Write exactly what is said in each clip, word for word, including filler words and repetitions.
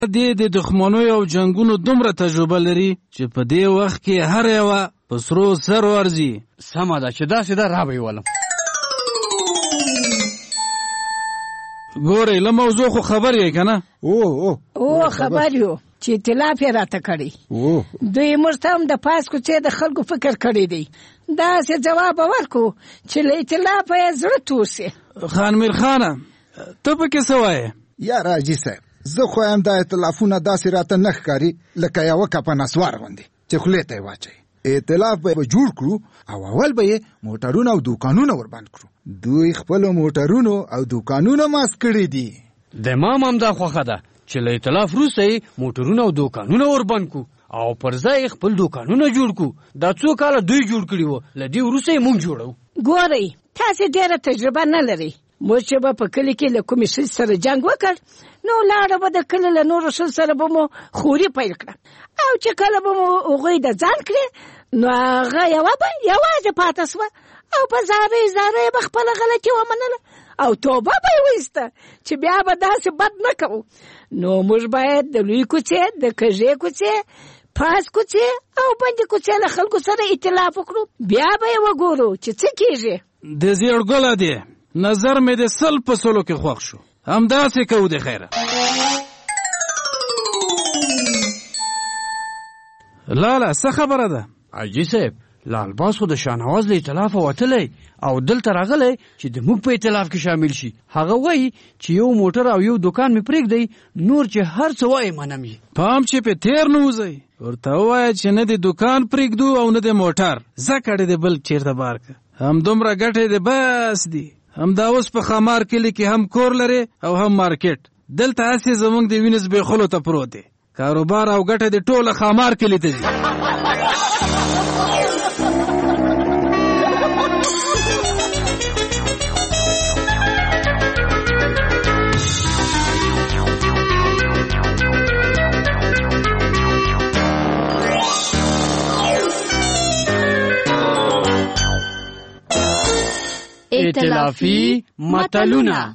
دې د دښمنیو او جنګونو دومره تجربه لري چې په دې وخت کې هر یوه په سرو سر ورځي. سمه ده چې داسې ده را به یې ولم. ګورئ له موضوع خو خبر یې که نه؟ او او خبر یو چې اطلاف یې راته کړی. دوی موږ ته هم د پاس کوڅې د خلکو فکر کړی دی. داسې جواب ورکړو چې له اطلافه یې زړه تور سي. خان میرخانه ته پکې څه وایې؟ یاره حاجي صاحب زه خو یم دا اطلافونه داسې راته نه ښکاري لکه یوه کپه نسوار غوندې چې خولې ته یې واچوي. اطلاف به یې جوړ کړو او اول به یې موټرونه او دوکانونه وربند کړو. دوی خپلو موټرونو او دوکانونه ماسک کړي دي. د ما هم همدا خوښه ده چې له اطلاف وروسته یې موټرونه او دوکانونه وربند کړو او پر ځای خپل دوکانونه جوړ کړو. دا څو کاله دوی جوړ کړي وو، له دې وروسته یې مونږ جوړو. ګورئ تاسې ډېره تجربه نه لرئ. موږ چې به په کلي کې له کومې ښځې سره جنګ وکړ نو لاړه به د کلي له نورو ښځو سره به مو خوري پیل کړه او چې کله به مو هغوی د ځان کړې نو هغه یوه به یوازې پاته سوه او په زارۍ زارۍ به خپله غلطي ومنله او توبه به یې وایسته چې بیا به داسې بد نه کوو. نو موږ باید د لوی کوڅې د کږې کوڅې پاس کوڅې او بندې کوڅې له خلکو سره اطلاف وکړو. بیا به یې وګورو چې څه کېږي. د زیړ ګله دی نظر مې د سل په سلو کې خوښ شو. همداسې کوو د خیره. لاله څه خبره ده؟ حاجي صاحب لالباس خو د شاهنواز له اطلافه وتلی او دلته راغلی چې د موږ په اطلاف کې شامل شي. هغه وایي چې یو موټر او یو دوکان مې پرېږدی، نور چې هر څه وایي منم یې. پام چې په تیر نه وځئ. ورته ووایه چې نه د دوکان پرېږدو او نه د موټر، ځه کډې د بل چېرته بار که. همدومره ګټې د بس دي. همدا اوس په خمار کلي کې هم کور لري او هم مارکیټ. دلته هسې زموږ د وینې زبېښلو ته پروت دی. کاروبار او ګټه د ټوله خمار کلي ته ځي. ائتلافي متلونه.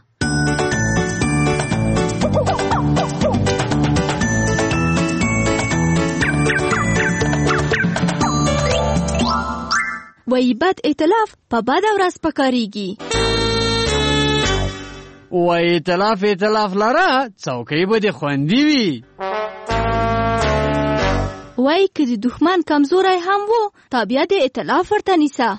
وای بد ائتلاف په بد ورځ پکاريږي. وای ائتلاف ائتلاف لره څوکۍ به دې خوندي وي. وای که د دښمن کمزوری هم وو تابیا د ائتلاف ورته نیسه.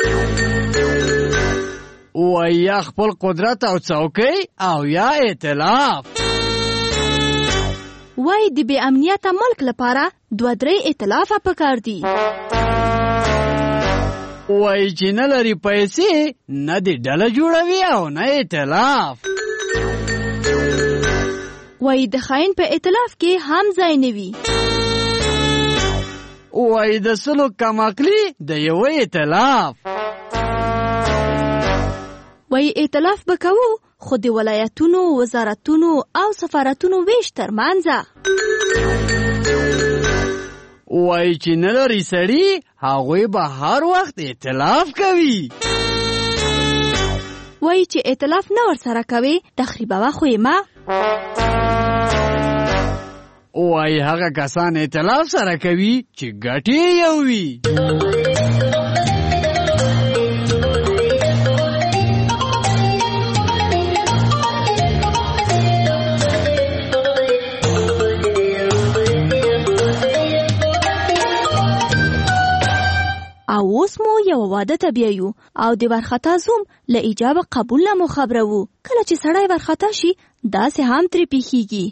وای یا خپل قدرت او څوکۍ او یا ائتلاف. وای د بې امنیته ملک لپاره دوه درې ائتلافه پکار دي. وای چې نه لري پیسې نه دې ډله جوړوي او نه ائتلاف. وای د خاین په ائتلاف کې هم ځای نه وي. وای د سلو کم عقلي د یوه ائتلاف. وای ائتلاف به کوو خو د ولایتونو، وزارتونو او سفارتونو ویش ترمنځه. وای چې نه لري سړي هغوی به هر وخت ائتلاف کوي. وای چې ائتلاف نه ورسره کوي تخریبوه خو یې ما. وای هغه کسان ائتلاف سره کوي چې ګټې یو وي. او اوس مو یو واده ته بیایو او د ورخطا زوم له ایجاب قبول نه مو خبرو. کله چې سړی ورخطا شي داسې هم ترې پیښیږي.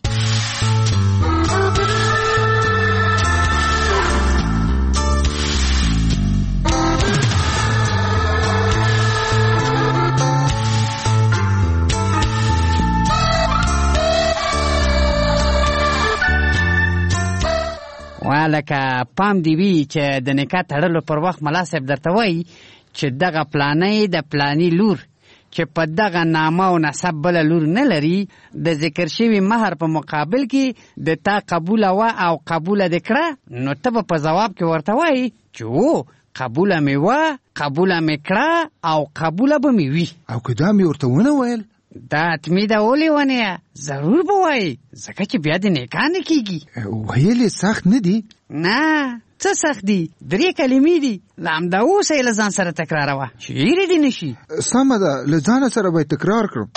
لکه پام دی وی چې د نکاح تړلو پر وخت ملا صاحب درته وایي چې دغه پلانۍ د پلاني لور چې په دغه نامه او نسب بله لور نه لري د ذکر شوي مهر په مقابل کې د تا قبوله وه او قبوله دې کړه، نو ته به په ځواب کې ورته وایي چې او قبوله مې وه، قبوله مې کړه او قبوله به مې وي. او که دا مې ورته ونه ویل دا اتمی ده ولې ونیه ضرور به وایي ځکه چې بیا د نکاح نه کېږي. ویل یې سخت نه دي؟ نه څه سخت دي، درې کلمې دي. له همدا اوسه یې له ځان سره تکراروه چې هېرې دې نه شي. سمه ده، له ځانه سره به یې تکرار کړم.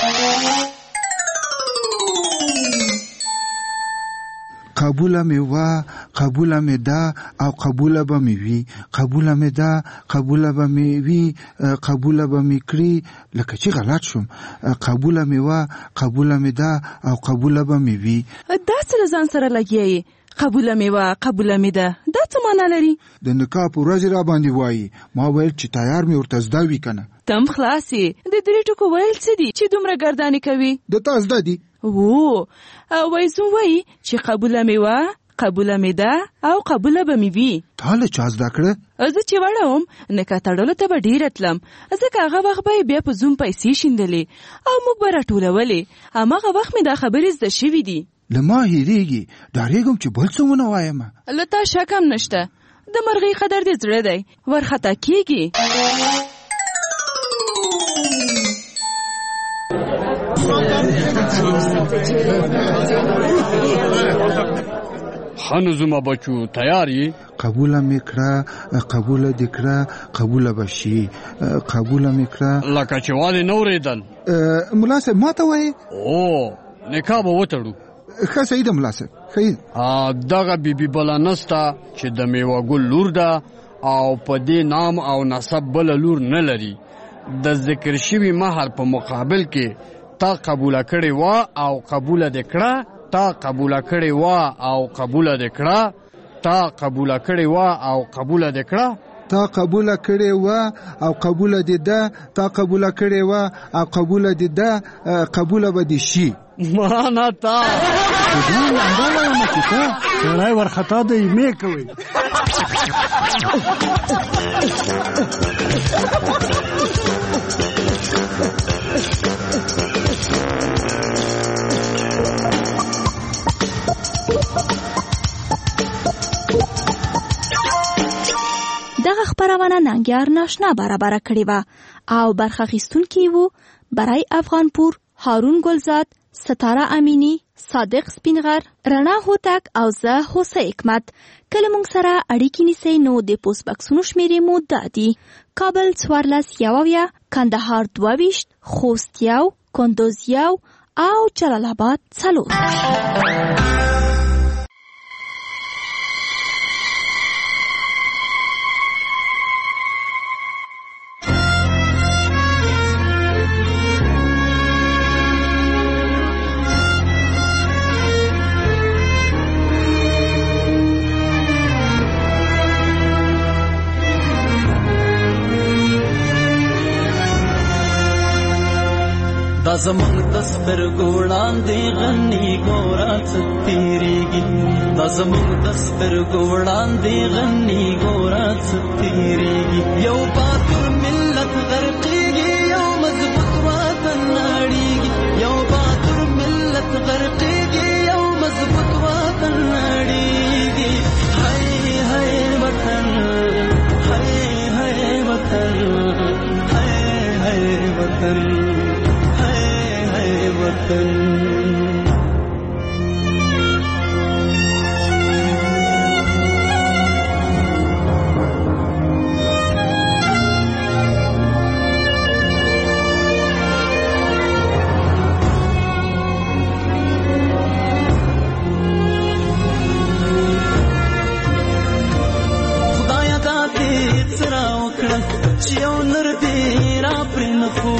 قبوله مې وه، قبوله مې ده او قبوله به مې وي، قبوله مې ده، قبوله به مې وي، قبوله به مې کړي. لکه چې غلط شوم. قبوله مې وه، قبوله مې ده او قبوله به مې وي. دا څه له ځان سره لګیایې؟ قبوله مې وه، قبوله مې ده، دا څه معنا لري؟ د نکاح په ورځې را باندې وایي. ما ویل چې تیار مې ورته زده وي که نه. تم خلاصې د درې ټکو ویل څه دي چې دومره ګردانې کوي؟ د تا زده دي؟ وو وایزون وایي چې قبوله مې وه، قبوله مې ده او قبوله به مې وي. تا له چا زده کړه؟ زه چې وړه وم نکاح تړلو ته به ډېره تلم، ځکه هغه وخت به یې بیا په زوم پیسې شیندلې او موږ به راټولولې. هماغه وخت مې دا خبرې زده شوي دي. له ما هېرېږي، ډارېږم چې بل څه ونه وایم. له تا شک هم نشته، د مرغۍ قدر دې زړه دی، ورخطا کېږي. خانو زما بچو تیاری؟ قبوله مې کړه، قبوله دې کړه، قبوله به شي، قبوله مې کړه. لکه چې والې نه اورېدل. ملا صاحب ما ته وایې؟ او نکاح به وتړو. ښه صحیح ده ملا صاحب، ښه. دغه بیبي بله نسته چې د میوه ګل لور ده او په دې نام او نسب بله لور نه لري. د ذکر شوي مهر په مقابل کې تا قبوله کړې وه او قبوله دې کړه، تا قبوله کړې وه او قبوله دې کړه، تا قبوله کړې وه او قبوله دې کړه، تا قبوله کړې وه او قبوله دې ده، تا قبوله کړې وه او قبوله دې ده، قبوله به دې شي. مانا تا سړی ورخطا د ایمې کوي. دغه خپرونه ننګیار ناشنا برابره کړې وه او برخه اخیستونکي وو برای افغانپور هارون ګلزاد، ستاره امینی، صادق سپینغر، رڼا هوتک او زه هوسه حکمت. کله موږ سره اړیکې نیسئ نو د پوسټ بکسونو شمیرې مو دا دي: کابل څوارلس یو اویا، کندهار دوه ویشت، خوست یو، کندوز یو او جلال آباد څلور. دا زمونږ د سترګو وړاندې غني ګوره څه تېرېږي، دا زمونږ د سترګو وړاندې غني ګوره څه تېرېږي. یو باتور ملت غرقېږي، یو مضبوط وطن نړېږي، یو باتور ملت غرقېږي، یو مضبوط وطن نړېږي. هی هی وطن، هی هی وطن، هی هی وطن، وطن. خدایا دا دې څه راوکړه چې یو نر دې را پرې نه خو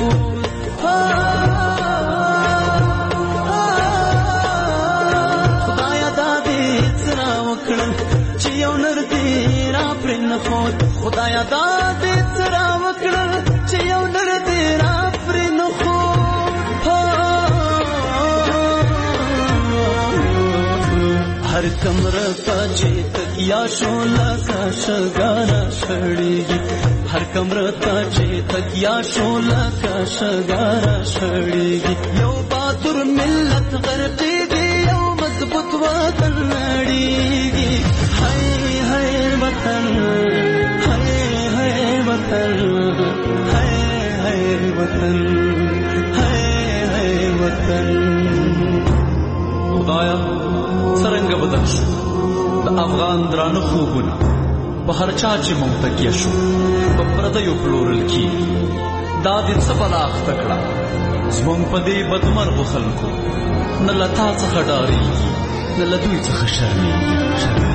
خدایا دا دې څه راوکړه چې یو نر دې را پرې نه ښود. هر کمره ته چې تکیا شو لکه شګاره شړېږي، هر کمره ته چې تکیا شو لکه شګاره شړېږي. یو باتور ملت غرقېږي، یو مضبوط وطن نړېږي. هی هی وطن، وطن، هی هی وطن، هی هی وطن خدایا څرنګه بدل شو د افغان درانه خوبونه په هر چا چې مونږ تکیه شو په پردیو پلورل کېږي دا دې څه بلا اخته کړه زمونږ په دې بدمرغو خلکو نه له تا څخه ډارېږي نه له دوی څخه شرمېږي.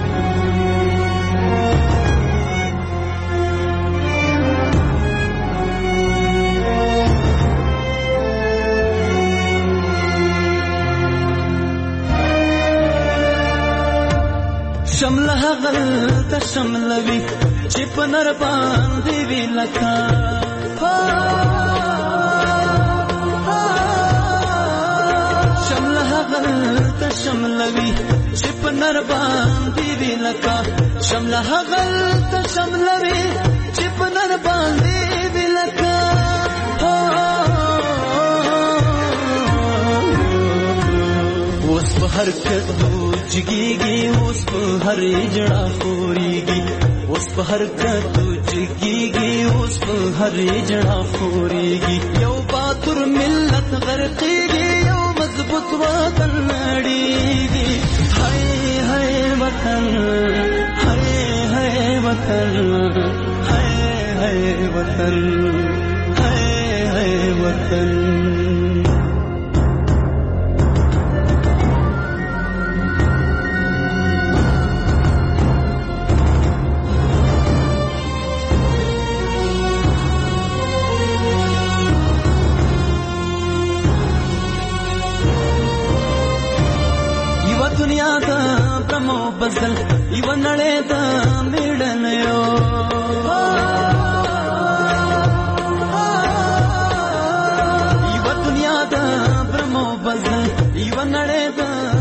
شمله هغلته شملوي چې په نر باندې وي لکه شمله هغلته شملوي چې په نر باندې وي لکه شمله هغلته شملوي چې په نر باندې وي لکه اوس په هر کدو جگیگی اوس په هر جڑا خوريږي اوس په هر کدو جگیگی اوس په هر جڑا خوريږي یو باتور ملت غرقيږي یو مضبوط وطن نړيږي هاي هاي وطن هاي هاي وطن هاي هاي وطن هاي هاي وطن دنیا دا برمو بزل یو نړۍ دا میړنیو یو دنیا دا برمو بزل یو نړۍ دا